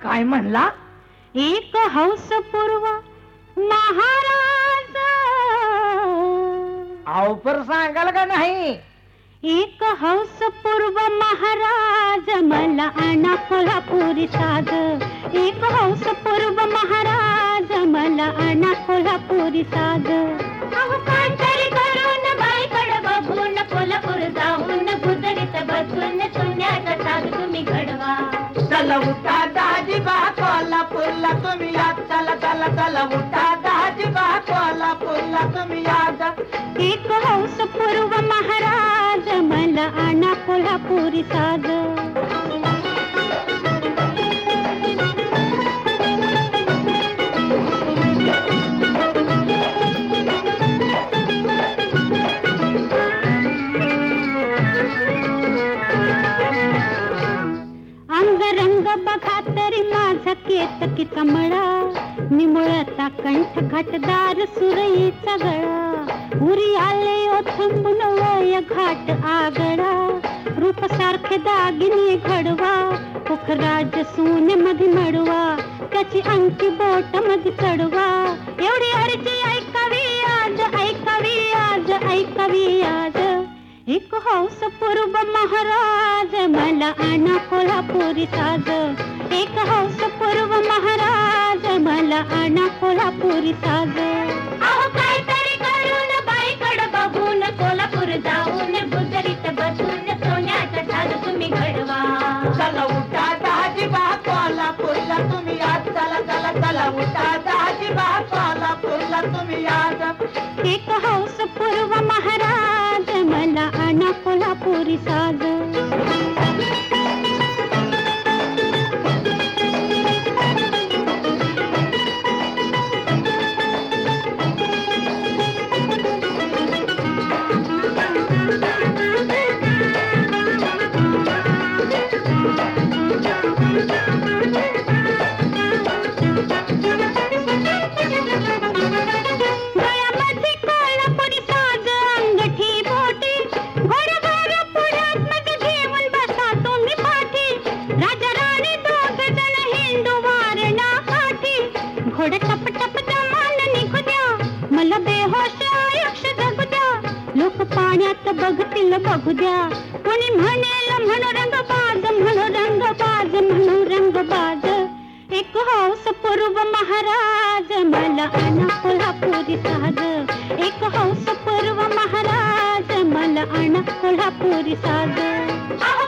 काय म्हणला? एक हौसपूर्व महाराज. पर सांगाल का नाही? एक हौसपूर्व महाराज मला आणा कोल्हापुरी साज. एक हौसपूर्व महाराज मला आणा कोल्हापुरी साज. अहो काहीतरी करून बाईकडे बघून कोल्हापूर जाऊन गुजरीत बसून सोन्याचा साज तुम्ही घडवा. चला उठा दाजीबा कोल्हापूरला तुम्ही या. चला चला चला उठा दाजीबा कोल्हापूरला तुम्ही या. एक हौसपूर्व महाराज मला आणा कोल्हापुरी साज. अंगरंग बघा तरी माझा केतकीचा मळा. निमुळता कंठ घाटदार सुरईचा गळा. उरी आले ओथंबून वय घाट आगळा. रूप सारखे दागिने घडवा. पुखराज सोने मध्ये मडवा. त्याची अंकी बोट मध्ये चढवा. एवढी अर्जी ऐकावी आज, ऐकावी आज, ऐकावी आज. एक हौसपूर्व महाराज मला आणा कोल्हापुरी साज. एक हौसपूर्व महाराज मला आणा कोल्हापुरी साज. अहो काहीतरी करून बाईकडे बघून कोल्हापूर जाऊन गुजरीत बसून सोन्याचा साज तुम्ही घडवा. चला उठा दाजीबा कोल्हापूरला तुम्ही या. चला चला चला उठा दाजीबा कोल्हापूरला तुम्ही या. एक हौसपूर्व महाराज मला आणा कोल्हापुरी साज. घोडा टप टप दमान निघू द्या. मला बेहोश आयुष्य जगू द्या. लोक पाण्यात बघतील बघू द्या. कोणी म्हणेल म्हणू रंगबाज, म्हणू रंगबाज, म्हणू रंगबाज. एक हौसपूर्व महाराज मला आणा कोल्हापुरी साज. एक हौसपूर्व महाराज मला आणा कोल्हापुरी साज.